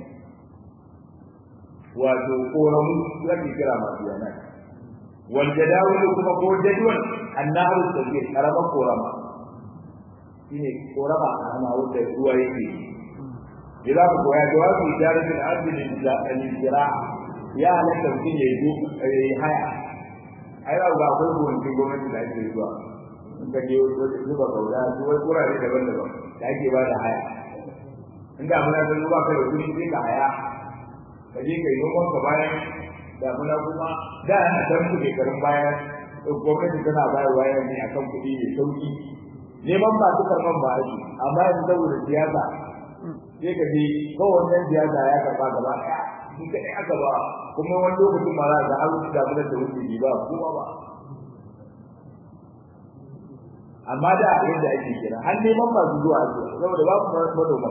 wato koramu zaki kira madiyana wal jadawul kuma ko jadwal annahu sabir karama korama shine korama ana wanda ruwa yake idan ku koya jawabi idaratul adl da al-jira ya halaka mutum ya yi haya ai ba ba ko wani gwamnati da ake zuwa in ka je wajen zuba kauda su wai kurare daban-daban da ake ba da haya inda muna san zuba kai da kudi sai ka haya ka je ka yi noman ka bayan da muna kuma da a san ku ke karin bayan gwamnati tana bayarwa yana ne akan kuɗi mai sauki neman ba su karɓan ba ake amma yanzu saboda siyasa sai ka je kawai wannan siyasa ya karɓa gaba ɗaya shi kaɗai aka ba kuma wani lokacin ma za ka har wuce damunar da wuce ba kuma ba amma da yadda ake kira har neman masu zuwa ake saboda babu manoma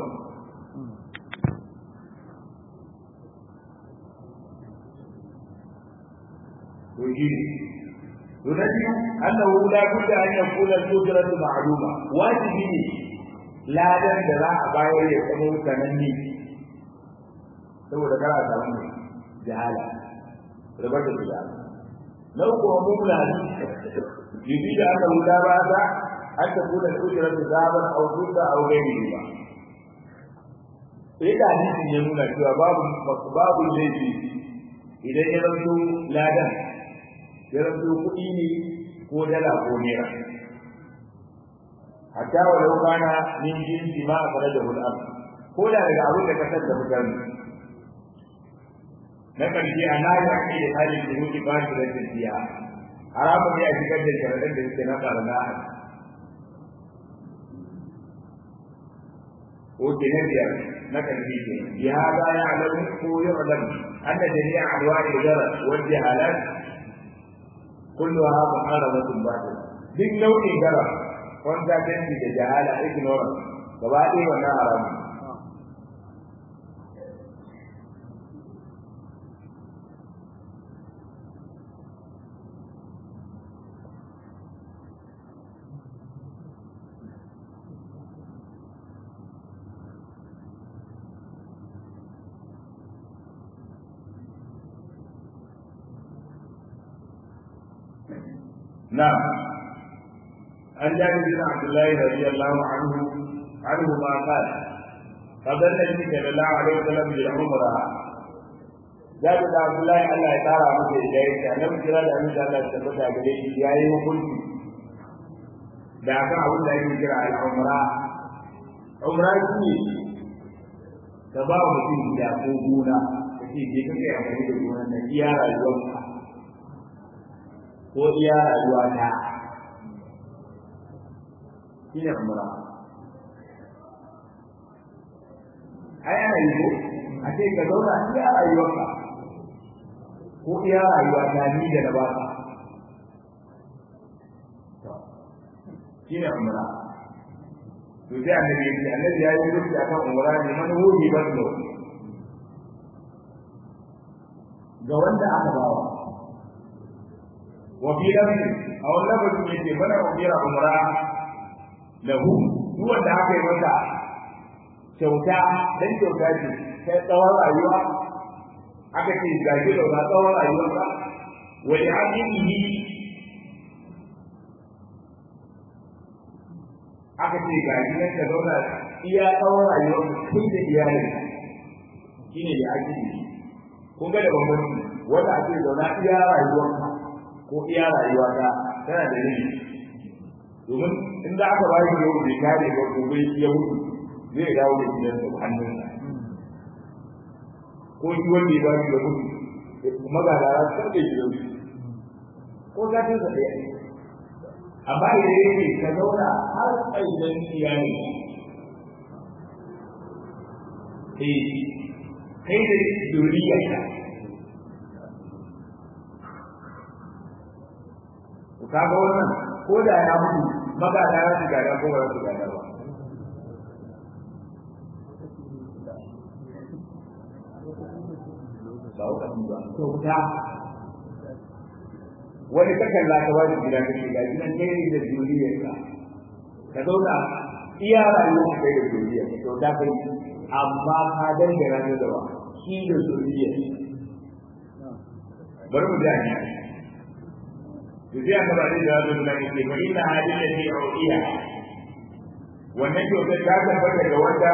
to shi to na biyu annahu la budda an yakuna al-ujratu ma'luma wajibi ne ladan da za a bayar ya zama sananne saboda kana samu jahala rabar da gida na uku wa mumla yubi da aka wuta ba ta an ta kula da ujira da zaban au kuka au gairi ba sai da hadisi ne nuna cewa babu babu laifi idan ya zanto ladan ya zanto kuɗi ne ko dala ko naira hatta wa lau kana min jinsi ma akhrajahu al-ard ko da daga abin da ka tsada mutane na karshe ana ya ce da halin da yake ba shi da tsiya haramun ne a shigar da sharadan da yake na karna ko jinabiyar na karshe ne ya ga ya alamu ko yu'lam anna jami'a anwa'i al-jarar wal jahalat kulluha muharamatun batil duk nau'in gara wanda dangi da jahala ignorance gaba ɗaya wannan haramun نعم عن جابر بن عبد الله رضي الله عنه عنه ما قال قبل النبي صلى الله عليه وسلم بالعمرة جابر بن عبد الله الله تعالى مكه جاي كان kira da annabi Allah ya tabbata gare shi yayi hukunci da kan abin da yake kira al-umra umra shi da ba mutum da ko gona kace je kake amfani da gona da iya rayuwarka ko iya rayuwa ta shi ne umra ai ana yi ko a ce ka zauna iya rayuwarka ko iya rayuwa ta ni da na baka shi ne umra to sai annabi ya annabi ya yi rubuta akan umra ne man huji badlo ga wanda aka bawa وفي لفظ أو لفظ يجي بنا أمير عمره له هو اللي عاقل وضع شوكا لن شوكا دي تطور أيوة عاقل في الجاهل ولا تطور أيوة ولعاقله عاقل في الجاهل لن تطور إيا تطور أيوة كيف إياه كين لعاقله kun ga da bambanci wanda ake zauna iya rayuwarka ko iya rayuwa ta tana da rini domin in da aka bayi da yau bai kare ba gobe ya mutu zai dawo da gidan sa hannunsa ko shi wanda ya bayi da mutu kuma ga da ran sai da yau ko ga tun sa dai amma idan yake ka zauna har sai dan iyali eh kai da duriya ka kaga wannan ko da ya mutu magana ya shiga da ko ba su gada ba ba ka ba to ta wani kakan la ta wani gida kake ga gidan kai da duriya ka ka zauna iya rayuwar kai da duriya to da kai amma ka dangana da ba shi da duriya bari mu ji Jadi aka bari da wannan da ke bari na halin da ke auliya wannan kyautar ta tabbata ga wanda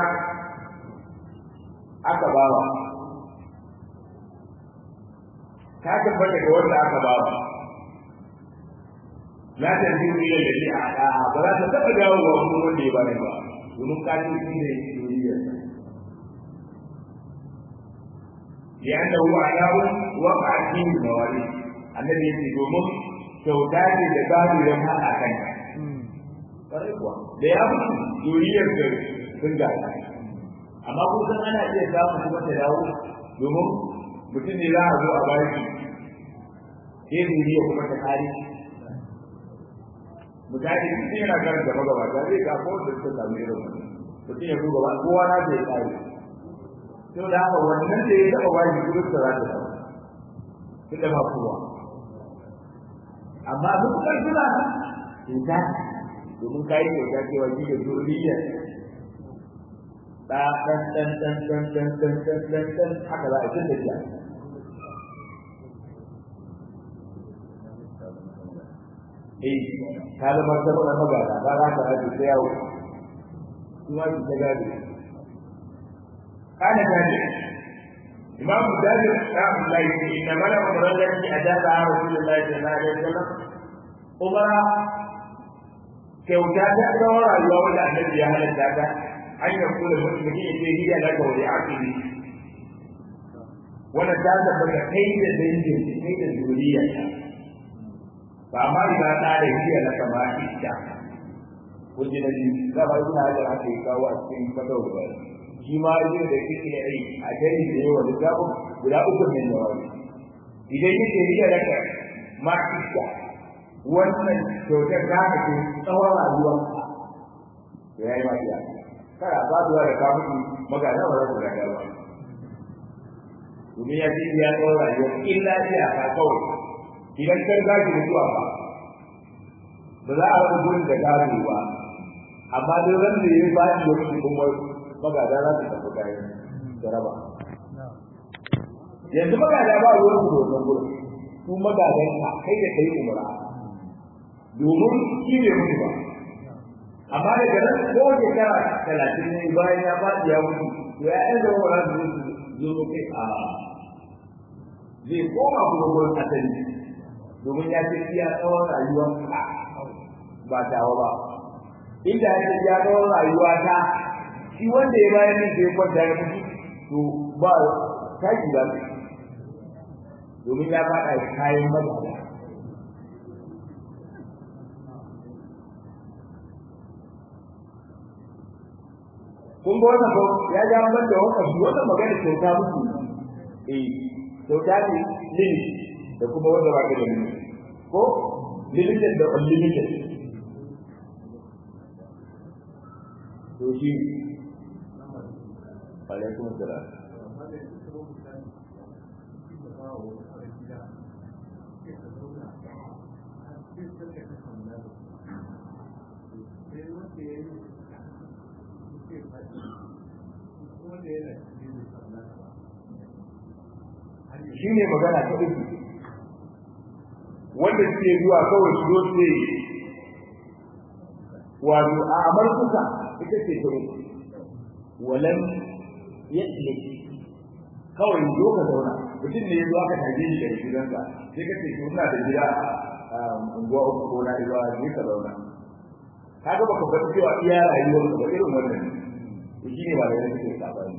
aka bawa ta tabbata ga wanda aka bawa la ta ji ila da shi a ba za ta taba dawo wa wanda ya bani ba domin kaji shi ne duniya لأنه علاو وقع فيه المواريث الذي يجب kyauta ce da babu don haɗa kan da ya mutu duriyar da sun gasa amma kusan ana iya samun kuma ta dawo domin mutum ne za a zo a bayan shi sai duriyar kuma ta kare mutane sun yana karanta magabata zai ga ko da suka samu irin wannan mutum ya zo gaba kowa na zai kare sau da haka wannan da ya taɓa bayan shi duk da za ta dawo tunda ba kowa amma duk karfuna in ta domin kai kyauta cewa shi da zuriyar da dan dan dan dan dan dan dan dan dan haka za a yi da shi eh ka da martaba na magana ba za ka rage sai yawo kuma ki ta gadi kana gadi imam Jabir rahimahullah inna mala umrallati ajaba rasulullahi sallallahu alaihi wasallam umara kyauta ta tsawon rayuwa wanda annabi ya halatta ta an yi kula mutum ya ce hiya la ka wali aqili wannan ta tabbata kai da dangin kai da zuriya ba ma ina ta da hiya la ka ma ita kun ji nabi da ba ina da aka yi kawo a cikin fatawa ba shi ma yin da kike yi a gari da yawa da gabu guda uku ne da wani idan yake hiya la ka ma ita wannan kyautar za ka ce tsawon rayuwa da ya yi mafiya kada ba zuwa da kamuki magana ba za su gaga ba domin ya ce ya tsawon rayuwa illa iya ka kawai idan kar za ki mutuwa ba ba za a rasa gurin da gado ba amma dai ran da ya yi ba shi wani kuma magada za su tafi kayan jaraba yanzu magada ba ruwan su da wannan gurin su magadan ka kai da kai umara domin shi ne mutu ba amma daga nan ko shekara talatin ne bayan ya faɗi ya mutu to ya ɗan zama wani su zo kai a zai koma kuma gurin asali domin ya ce iya tsawon rayuwa ba tawa ba inda ya ce ya tsawon rayuwa ta shi wanda ya bayan nan sai kwanta ya mutu to ba taki ba domin ya faɗa kayan magana kun ga wannan ko ya ja ban da wannan wannan magana kyauta muku eh kyauta ne limit da kuma wanda ba ka da limit ko limited da unlimited to shi alaikum assalam shi ne magana ta uku wanda suke zuwa kawai su zo su wato a amarkuka ita ce ta uku walan yadda kawai zo ka zauna mutum ne ya zo aka tage shi daga gidansa sai ka ce ki ina da gida a unguwa uku ko na izuwa ne ka zauna ka ga baka fata cewa iya rayuwar ka ba irin wannan ne shi ne ba da yake suke sabani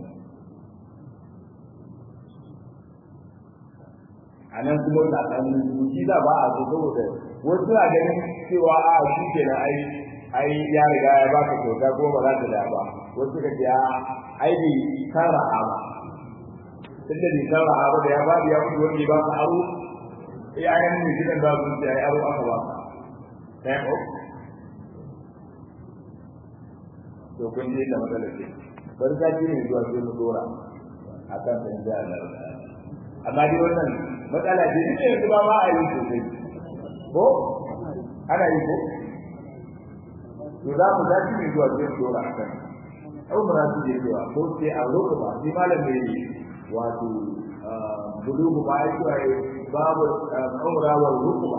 a nan kuma tsakanin zuci da ba a so saboda wasu na ganin cewa a shi ke na ai ai ya riga ya baka kyauta ko ba za ta da ba wasu ka ce a ai bai kara ba tunda bai kara ba da ya ba ya mutu wanda ba ka aro eh ayan ne gidan ba su ce ai aro aka ba sai ko to kun ji da matsala ce bar ka ji ne zuwa sai mu dora akan da Allah amma dai wannan matsala ce ne yanzu ba ma a yi sosai ko ana yi ko to za mu zaci ne zuwa sai dora akan au mura su je zuwa ko sai a roƙa ba sai malam ne wato bulugu ba ai ko ai babu umra wal rukba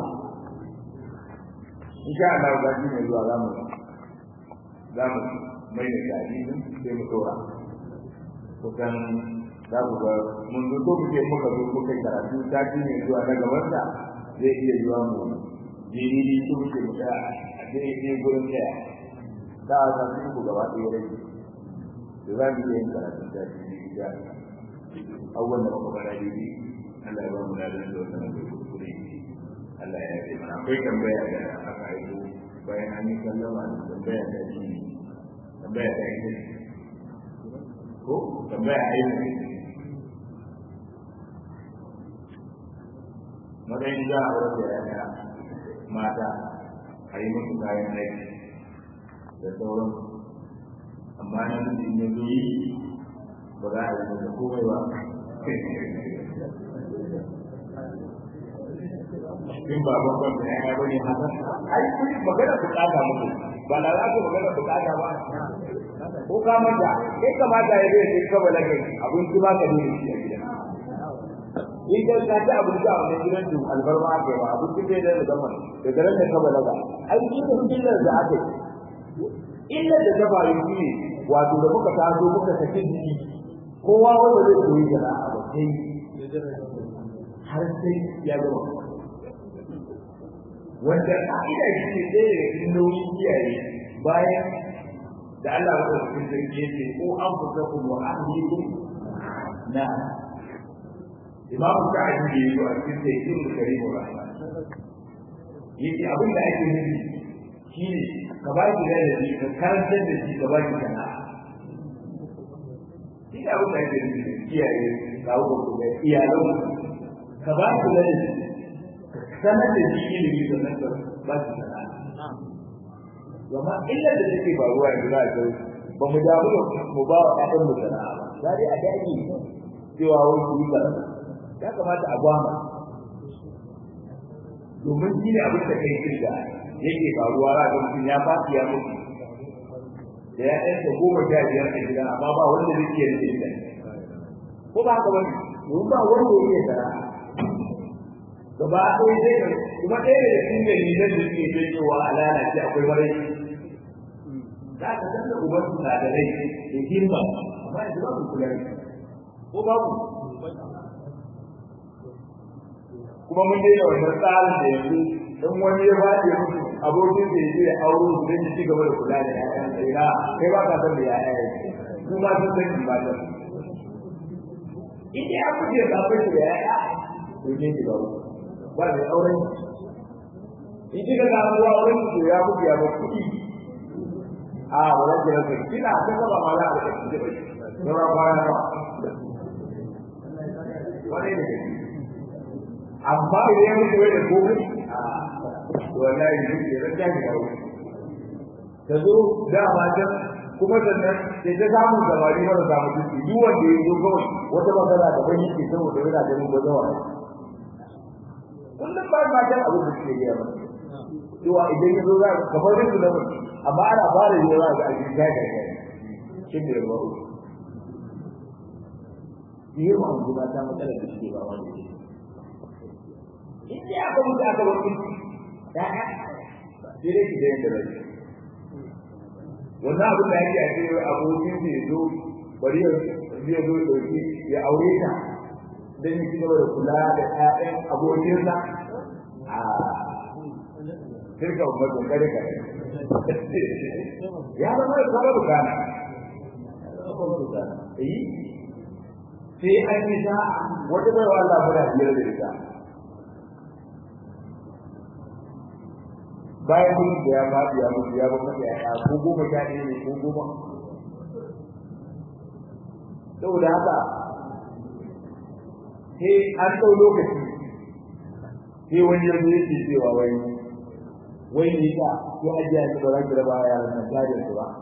insha Allah zaci ne zuwa zamu zamu mai da tarihin sai mu dora kusan za ku ga mun zo ko kuke muka zo kuka karatu ta ne zuwa na gaban sa zai iya zuwa mu jini ni ko kuke muka a dai ne gurin da da za ku gaba da yare da za mu yi karatu ta ne da awwal da muka fara yi Allah ya ba mu da wannan da kuskure Allah ya yi mana akwai tambaya da aka aiko bayan an yi sallama da tambaya da shi tambaya da shi ko tambaya aiki matsayin za a wata yaya mata a yi musu kayan aiki da sauran amma na mutu in yanzu yi ba za a yi masa komai ba in ba babban da yaya bane haka ai kuma magana bukata muku ba na za ku magana bukata ba ko ka mata kai kamata ya zai kai kabala kai abinci ba ka dole shi a gidan in ka ka ta abinci a wannan gidan to albarma ake ba abinci bai da zaman da garan da kabala ga ai shi ne illar da ake illar da ta faru shi wato da muka taso muka saki jiki kowa wanda zai koyi sana'a ba sai har sai ya gama wanda ka'ida shi ne ɗaya daga cikin nauyin kiyaye bayan da Allah ya ɗauki sarki ya ce ko an fusa ku wa ahlikum na Imam Sa'idi da yayi a cikin Tafsirul Karim Rahman yace abin da ake nufi shine ka ba ki da shi ka karantar da shi ka ba ki sana'a shi da abin da ake nufi kiyaye kawo ku da iyalan ka ba ki da shi sanar da shi ilimi sannan ka ba shi sana'a gama illar da take faruwa yanzu za a ga ba mu damu da mu ba wa ɗan mu sana'a ba za dai a dage cewa wai ku yi karatu ya kamata a gwama domin shi ne abin da kai kirga yake faruwa ra ga mutum ya faɗi ya mutu da ya ɗansa goma sha biyar a gida amma ba wanda zai iya rike da ko ba haka wani domin ba wanda ya iya sana'a gaba ɗaya zai ga kuma ɗaya da cikin dalilan da suke janyowa a lalace akwai marai za ka san da uban su na da rai da girma amma yanzu ba ku kula ko babu kuma mun daina wannan tsarin da yanzu in wani ya bace musu abokin da yake ya auro su don ci gaba da kula da ƴaƴan sai na kai ba ka san da ƴaƴa yake kuma sun san ba ta idan ya kuje ka fice da ƴaƴa to ne ki ba ba da auren in kika ga ruwa auren ki ya buga ya ba kuɗi a wannan da yake kina ta ba mala da kike ba dora fara wani ne amma idan ya mutu da gobe a wallahi ne ke rage ga wani ta zo da ba ta kuma sannan sai ta samu gabari mara samu duki duk wanda ya zo kawai wata magana da ban yake saboda yana ganin gwazawa kullum ba ma ta abu da ke gaya ba cewa idan ya zo za ka kamar rinsu da mutum amma ana fara yi za ga ajin ta ga gani shi ne ba uku yi ma an zuba ta matsalar da suke ba wani in dai aka mutu aka wani ya'ya sai dai ki dayin da rai wannan abin da yake a ce abokin da ya zo bari ya zo dauki ya aure ta don yi cigaba da kula da ƴaƴan abokinsa a shirka umar kare kare ya zama da sabon bukana eh sai an yi ta wata bai wa Allah muna biyar da ita bayan mutum da ya faɗi ya mutu ya baka da ya ko goma sha ɗaya ne ko goma saboda haka sai an ɗau lokaci sai wani yanzu yake cewa wai wai ne ka ko ajiya ne ba za ki raba yaran nan gadin su ba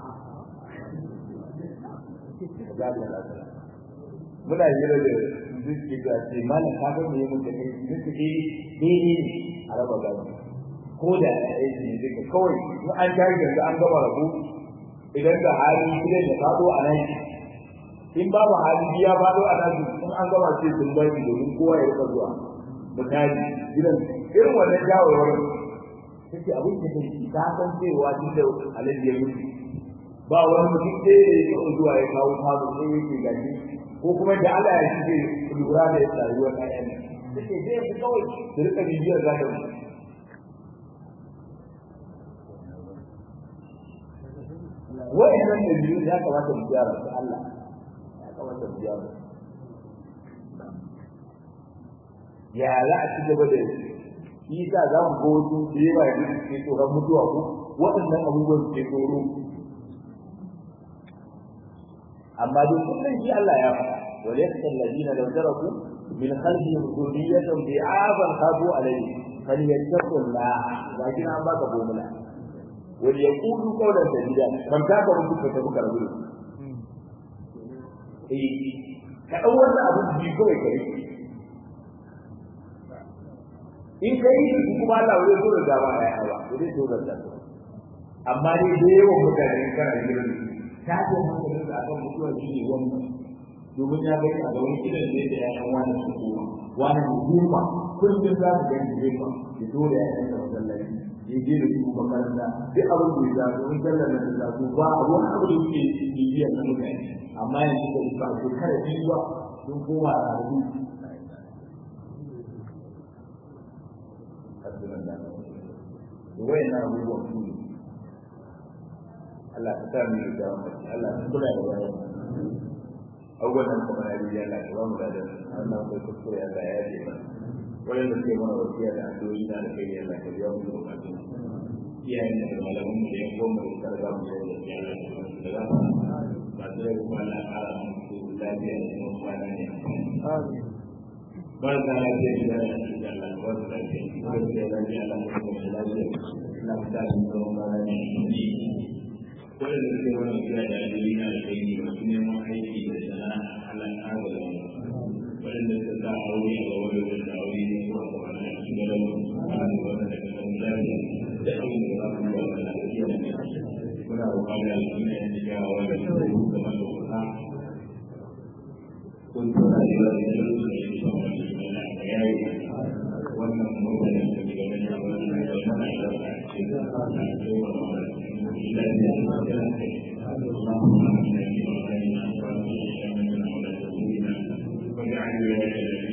muna hira da zuci da ce mana ka ga me mun da kai zuci dai dai a raba gado ko da aiki ne duka kawai in an jari da an gama rabu idan da hali gidan ya fado a nan in babu hali ya fado a nan in an gama sai sun bari domin kowa ya rika zuwa misali gidan irin wannan jawowar take abin da take ta san cewa duk da alaji ya mutu ba wani mutum da ya yi zuwa ya kawo fado sai yake gaji ko kuma da Allah ya shige lura da rayuwar ɗayan take zai kawai da rika bibiyar zaka wa'annan da biyu ya kamata mu gyara su Allah ya kamata mu gyara ya za a ci gaba da shi sa za mu ga wasu da yawa da ke tsoron mutuwa ko waɗannan abubuwan ke tsoro amma dai kullum shi Allah ya faɗa wal yakhsha alladhina law taraku min khalfihim dhurriyatan bi'aban khafu alayhi falyattaqullah lakin an baka bomula wani ya kudu kaunar da gida ban taka mutu ka tafi karbu eh ka dau wannan abu bi kawai kai in kai kuma Allah zai so da dama ya hawa zai so da dama amma dai da yawan mutane kana gidan ta ce hankalin da akan mutuwa shi ne wannan domin ya gani a gaban gidan da ya yan wani su koma wani hukuma kullum za su gani jefa ya zo da yayan da masallaci ya je da su makaranta duk abin da ya zaɓi in sallar da ta zaɓi ba a wani abu da suke bibiyar na mutane amma yanzu da ba a shekara biyu ba sun koma a rabu da wayan abubuwan su ne Allah ta sami da Allah ta kula da wayan abubuwan nan kuma ya riya Allah ta mu da Allah ta kuskure Allah ya yi wayan da ke mana wasiya da addu'o'i da kai ya Allah ka biya mu bukatu iyayen da malamin da ya goma da karga mu da ya Allah da ba ba da kuma Allah ƙara mu lafiya da mu kwana ne amin barka da ke da Allah barka da ke da lafiya Allah da lafiya Allah ta mu kwana ne wanda da ke wannan kira da addu'o'i da kai ne wasu neman aiki da sana'a Allah ta ba da mu wanda da ta aure a wani da aure ne ko a wannan cikin da mu ana da wannan da kan lafiya da abin da za mu yi wa lafiya ne muna roƙon Allah ya yi da wani da kuma da kuma kun tsara da wani da ya yi wannan mutane da ke gaban ya wani da ya mana da ce da ta ce wa ila da ya ce Allahumma inna lillahi wa inna ilaihi raji'un wa ja'alna